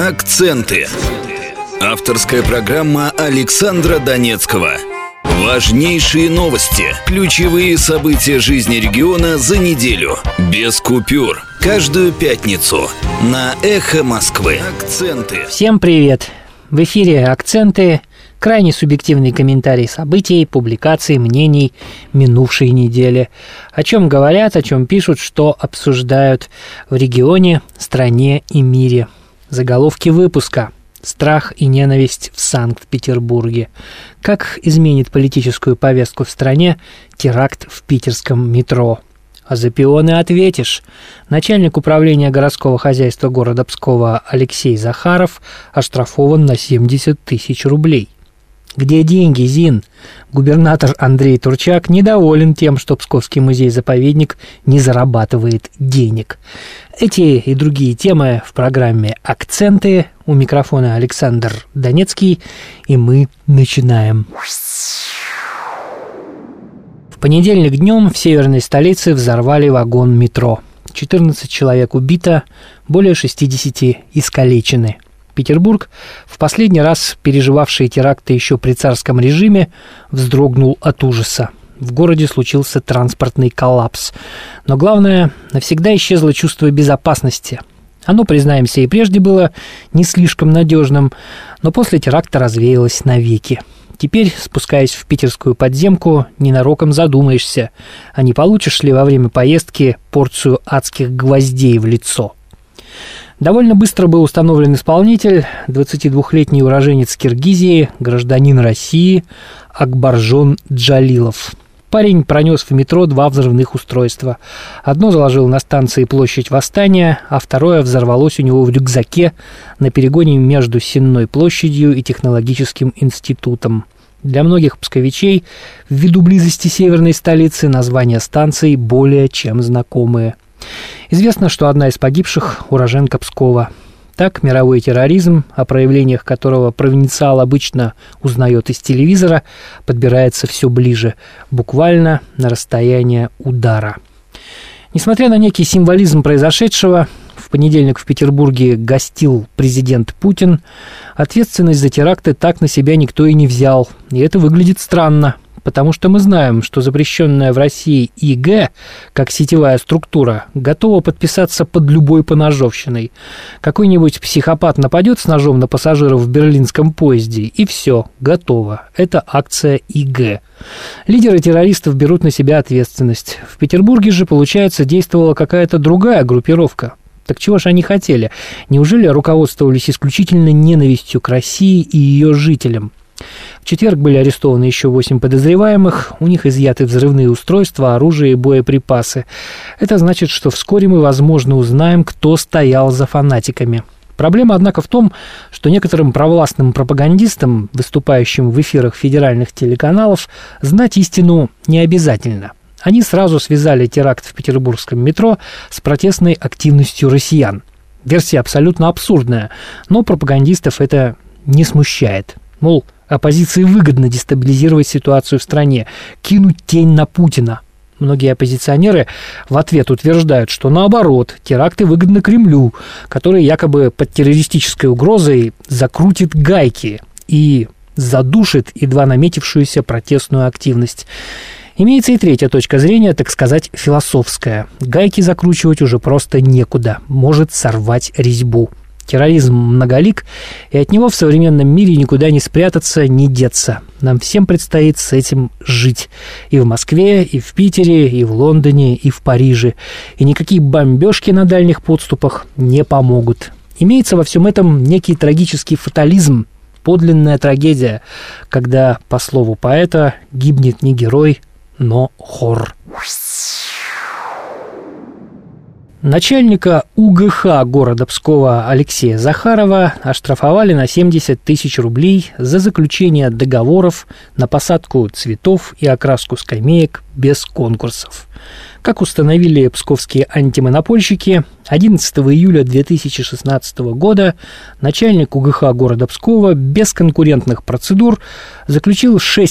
Акценты. Авторская программа Александра Донецкого. Важнейшие новости, ключевые события жизни региона за неделю. Без купюр. Каждую пятницу на Эхо Москвы. Акценты. Всем привет! В эфире «Акценты». Крайне субъективный комментарий событий, публикаций, мнений минувшей недели. О чем говорят, о чем пишут, что обсуждают в регионе, стране и мире. Заголовки выпуска. Страх и ненависть в Санкт-Петербурге. Как изменит политическую повестку в стране теракт в питерском метро? А за пионы ответишь. Начальник управления городского хозяйства города Пскова Алексей Захаров оштрафован на 70 тысяч рублей. Где деньги, Зин? Губернатор Андрей Турчак недоволен тем, что Псковский музей-заповедник не зарабатывает денег. Эти и другие темы в программе «Акценты». У микрофона Александр Донецкий, и мы начинаем. В понедельник днем в северной столице взорвали вагон метро. 14 человек убито, более 60 искалечены. Петербург, в последний раз переживавший теракты еще при царском режиме, вздрогнул от ужаса. В городе случился транспортный коллапс. Но главное, навсегда исчезло чувство безопасности. Оно, признаемся, и прежде было не слишком надежным, но после теракта развеялось навеки. Теперь, спускаясь в питерскую подземку, ненароком задумаешься, а не получишь ли во время поездки порцию адских гвоздей в лицо. Довольно быстро был установлен исполнитель, 22-летний уроженец Киргизии, гражданин России Акбаржон Джалилов. Парень пронес в метро 2 взрывных устройства. Одно заложил на станции Площадь Восстания, а второе взорвалось у него в рюкзаке на перегоне между Сенной площадью и Технологическим институтом. Для многих псковичей, ввиду близости северной столицы, названия станций более чем знакомые. Известно, что одна из погибших – уроженка Пскова. Так, мировой терроризм, о проявлениях которого провинциал обычно узнает из телевизора, подбирается все ближе, буквально на расстояние удара. Несмотря на некий символизм произошедшего, в понедельник в Петербурге гостил президент Путин, ответственность за теракты так на себя никто и не взял, и это выглядит странно. Потому что мы знаем, что запрещенная в России ИГ, как сетевая структура, готова подписаться под любой поножовщиной. Какой-нибудь психопат нападет с ножом на пассажиров в берлинском поезде, и все, готово. Это акция ИГ. Лидеры террористов берут на себя ответственность. В Петербурге же, получается, действовала какая-то другая группировка. Так чего же они хотели? Неужели руководствовались исключительно ненавистью к России и ее жителям? В четверг были арестованы еще 8 подозреваемых, у них изъяты взрывные устройства, оружие и боеприпасы. Это значит, что вскоре мы, возможно, узнаем, кто стоял за фанатиками. Проблема, однако, в том, что некоторым провластным пропагандистам, выступающим в эфирах федеральных телеканалов, знать истину не обязательно. Они сразу связали теракт в петербургском метро с протестной активностью россиян. Версия абсолютно абсурдная, но пропагандистов это не смущает. Мол, оппозиции выгодно дестабилизировать ситуацию в стране, кинуть тень на Путина. Многие оппозиционеры в ответ утверждают, что наоборот, теракты выгодны Кремлю, который якобы под террористической угрозой закрутит гайки и задушит едва наметившуюся протестную активность. Имеется и третья точка зрения, так сказать, философская. Гайки закручивать уже просто некуда, может сорвать резьбу. Терроризм многолик, и от него в современном мире никуда не спрятаться, не деться. Нам всем предстоит с этим жить. И в Москве, и в Питере, и в Лондоне, и в Париже. И никакие бомбежки на дальних подступах не помогут. Имеется во всем этом некий трагический фатализм, подлинная трагедия, когда, по слову поэта, гибнет не герой, но хор. Начальника УГХ города Пскова Алексея Захарова оштрафовали на 70 тысяч рублей за заключение договоров на посадку цветов и окраску скамеек без конкурсов. Как установили псковские антимонопольщики, 11 июля 2016 года начальник УГХ города Пскова без конкурентных процедур заключил 6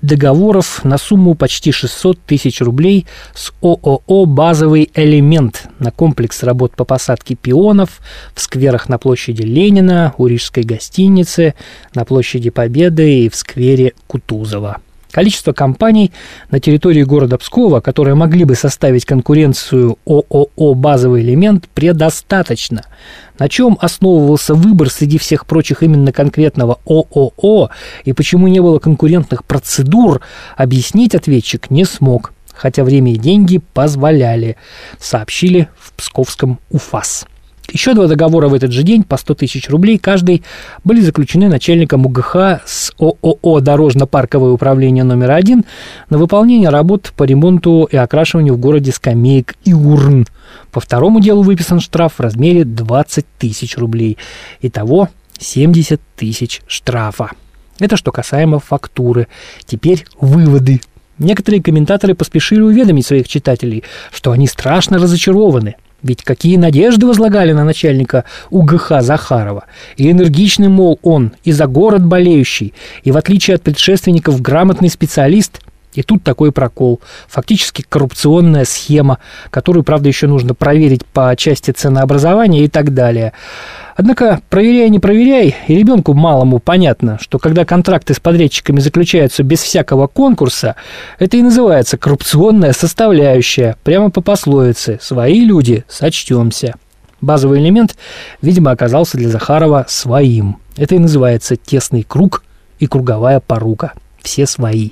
договоров на сумму почти 600 тысяч рублей с ООО «Базовый элемент» на комплекс работ по посадке пионов в скверах на площади Ленина, у Рижской гостиницы, на площади Победы и в сквере Кутузова. Количество компаний на территории города Пскова, которые могли бы составить конкуренцию ООО «Базовый элемент», предостаточно. На чем основывался выбор среди всех прочих именно конкретного ООО и почему не было конкурентных процедур, объяснить ответчик не смог, хотя время и деньги позволяли, сообщили в псковском УФАС. Еще 2 договора в этот же день по 100 тысяч рублей каждый были заключены начальником УГХ с ООО «Дорожно-парковое управление номер 1» на выполнение работ по ремонту и окрашиванию в городе скамеек и урн. По второму делу выписан штраф в размере 20 тысяч рублей. Итого 70 тысяч штрафа. Это что касаемо фактуры. Теперь выводы. Некоторые комментаторы поспешили уведомить своих читателей, что они страшно разочарованы. Ведь какие надежды возлагали на начальника УГХ Захарова. И энергичный, мол, он, и за город болеющий, и в отличие от предшественников грамотный специалист. И тут такой прокол. Фактически коррупционная схема, которую, правда, еще нужно проверить по части ценообразования и так далее. Однако, проверяй, не проверяй, и ребенку малому понятно, что когда контракты с подрядчиками заключаются без всякого конкурса, это и называется коррупционная составляющая, прямо по пословице «свои люди, сочтемся». Базовый элемент, видимо, оказался для Захарова своим. Это и называется тесный круг и круговая порука. Все свои.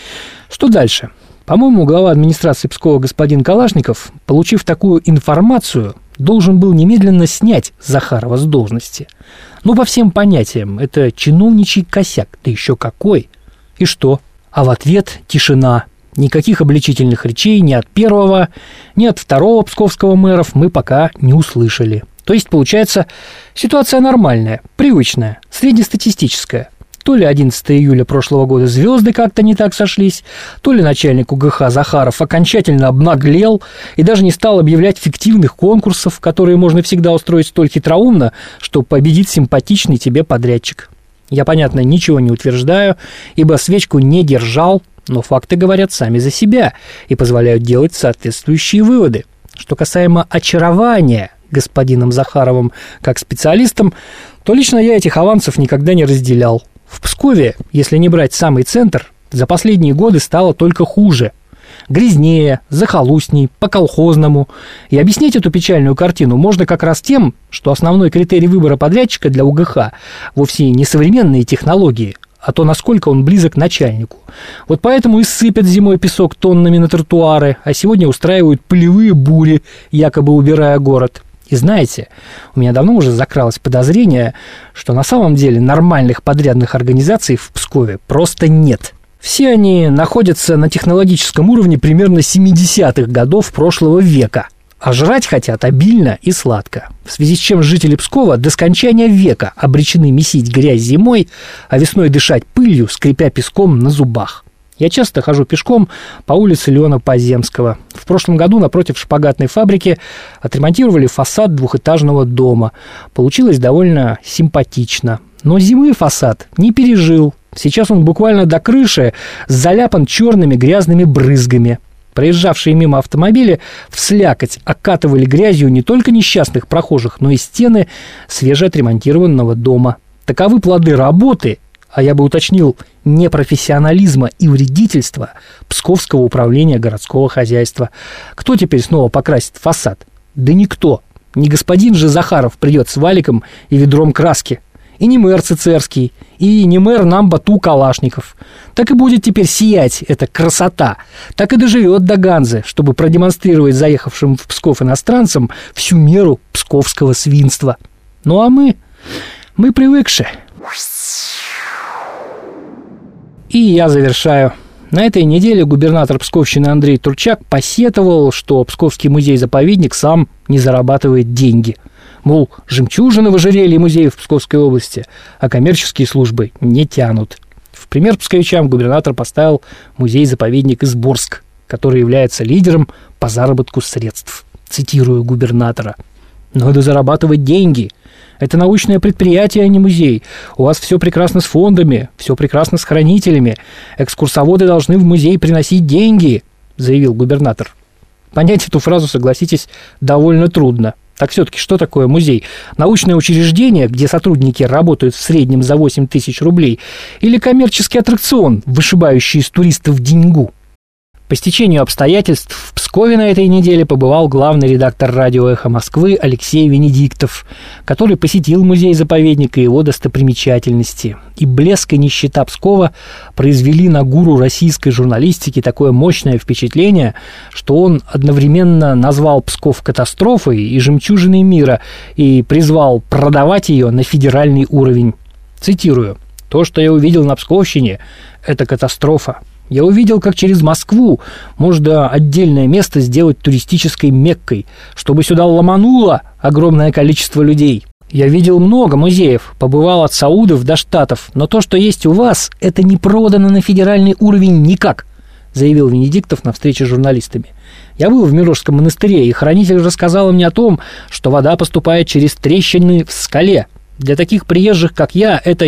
Что дальше? По-моему, глава администрации Пскова господин Калашников, получив такую информацию, должен был немедленно снять Захарова с должности. Ну, по всем понятиям, это чиновничий косяк, да еще какой. И что? А в ответ тишина. Никаких обличительных речей ни от первого, ни от второго псковского мэров мы пока не услышали. То есть, получается, ситуация нормальная, привычная, среднестатистическая. То ли 11 июля прошлого года звезды как-то не так сошлись, то ли начальник УГХ Захаров окончательно обнаглел и даже не стал объявлять фиктивных конкурсов, которые можно всегда устроить столь хитроумно, что победит симпатичный тебе подрядчик. Я, понятно, ничего не утверждаю, ибо свечку не держал, но факты говорят сами за себя и позволяют делать соответствующие выводы. Что касаемо очарования господином Захаровым как специалистом, то лично я этих авансов никогда не разделял. В Пскове, если не брать самый центр, за последние годы стало только хуже. Грязнее, захолустней, по-колхозному. И объяснить эту печальную картину можно как раз тем, что основной критерий выбора подрядчика для УГХ вовсе не современные технологии, а то, насколько он близок к начальнику. Вот поэтому и сыпят зимой песок тоннами на тротуары, а сегодня устраивают пылевые бури, якобы убирая город. И знаете, у меня давно уже закралось подозрение, что на самом деле нормальных подрядных организаций в Пскове просто нет. Все они находятся на технологическом уровне примерно 70-х годов прошлого века, а жрать хотят обильно и сладко, в связи с чем жители Пскова до скончания века обречены месить грязь зимой, а весной дышать пылью, скрипя песком на зубах. Я часто хожу пешком по улице Леона Поземского. В прошлом году напротив шпагатной фабрики отремонтировали фасад двухэтажного дома. Получилось довольно симпатично. Но зимы фасад не пережил. Сейчас он буквально до крыши заляпан черными грязными брызгами. Проезжавшие мимо автомобили вслякоть окатывали грязью не только несчастных прохожих, но и стены свежеотремонтированного дома. Таковы плоды работы, а я бы уточнил, непрофессионализма и вредительства Псковского управления городского хозяйства. Кто теперь снова покрасит фасад? Да никто. Не господин же Захаров придет с валиком и ведром краски. И не мэр Цицерский, и не мэр Намбату Калашников. Так и будет теперь сиять эта красота. Так и доживет до Ганзы, чтобы продемонстрировать заехавшим в Псков иностранцам всю меру псковского свинства. Ну а мы привыкшие. И я завершаю. На этой неделе губернатор Псковщины Андрей Турчак посетовал, что Псковский музей-заповедник сам не зарабатывает деньги. Мол, жемчужины в ожерелье музеев Псковской области, а коммерческие службы не тянут. В пример псковичам губернатор поставил музей-заповедник Изборск, который является лидером по заработку средств. Цитирую губернатора. Надо зарабатывать деньги. Это научное предприятие, а не музей. У вас все прекрасно с фондами, все прекрасно с хранителями. Экскурсоводы должны в музей приносить деньги, заявил губернатор. Понять эту фразу, согласитесь, довольно трудно. Так все-таки что такое музей? Научное учреждение, где сотрудники работают в среднем за 8 тысяч рублей, или коммерческий аттракцион, вышибающий из туристов деньгу? По стечению обстоятельств в Пскове на этой неделе побывал главный редактор радио «Эхо Москвы» Алексей Венедиктов, который посетил музей-заповедник и его достопримечательности. И блеск и нищета Пскова произвели на гуру российской журналистики такое мощное впечатление, что он одновременно назвал Псков катастрофой и жемчужиной мира и призвал продавать ее на федеральный уровень. Цитирую: «То, что я увидел на Псковщине, это катастрофа. Я увидел, как через Москву можно отдельное место сделать туристической Меккой, чтобы сюда ломануло огромное количество людей. Я видел много музеев, побывал от Саудов до Штатов, но то, что есть у вас, это не продано на федеральный уровень никак», заявил Венедиктов на встрече с журналистами. «Я был в Мирожском монастыре, и хранитель рассказал мне о том, что вода поступает через трещины в скале. Для таких приезжих, как я, это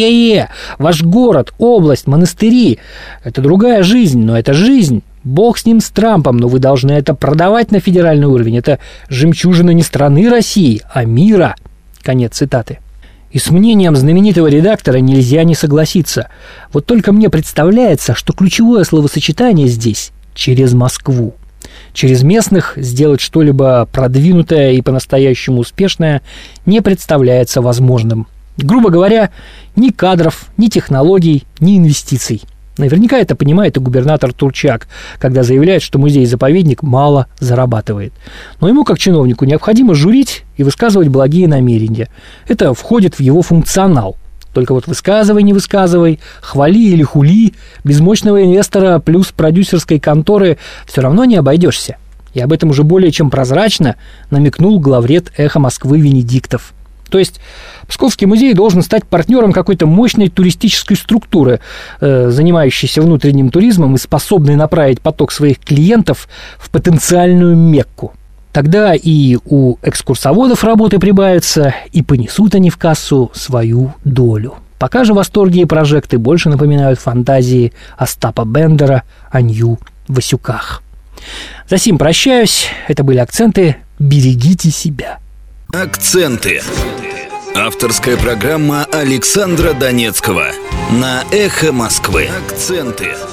ваш город, область, монастыри. Это другая жизнь, но это жизнь. Бог с ним, с Трампом, но вы должны это продавать на федеральный уровень. Это жемчужина не страны России, а мира». Конец цитаты. И с мнением знаменитого редактора нельзя не согласиться. Вот только мне представляется, что ключевое словосочетание здесь «через Москву». Через местных сделать что-либо продвинутое и по-настоящему успешное не представляется возможным. Грубо говоря, ни кадров, ни технологий, ни инвестиций. Наверняка это понимает и губернатор Турчак, когда заявляет, что музей-заповедник мало зарабатывает. Но ему, как чиновнику, необходимо журить и высказывать благие намерения. Это входит в его функционал. Только вот высказывай, не высказывай, хвали или хули, без мощного инвестора плюс продюсерской конторы все равно не обойдешься. И об этом уже более чем прозрачно намекнул главред «Эхо Москвы» Венедиктов. То есть Псковский музей должен стать партнером какой-то мощной туристической структуры, занимающейся внутренним туризмом и способной направить поток своих клиентов в потенциальную Мекку. Тогда и у экскурсоводов работы прибавится, и понесут они в кассу свою долю. Пока же восторги и прожекты больше напоминают фантазии Остапа Бендера о Нью Васюках. За сим прощаюсь. Это были акценты. Берегите себя. Акценты. Авторская программа Александра Донецкого на «Эхо Москвы». Акценты.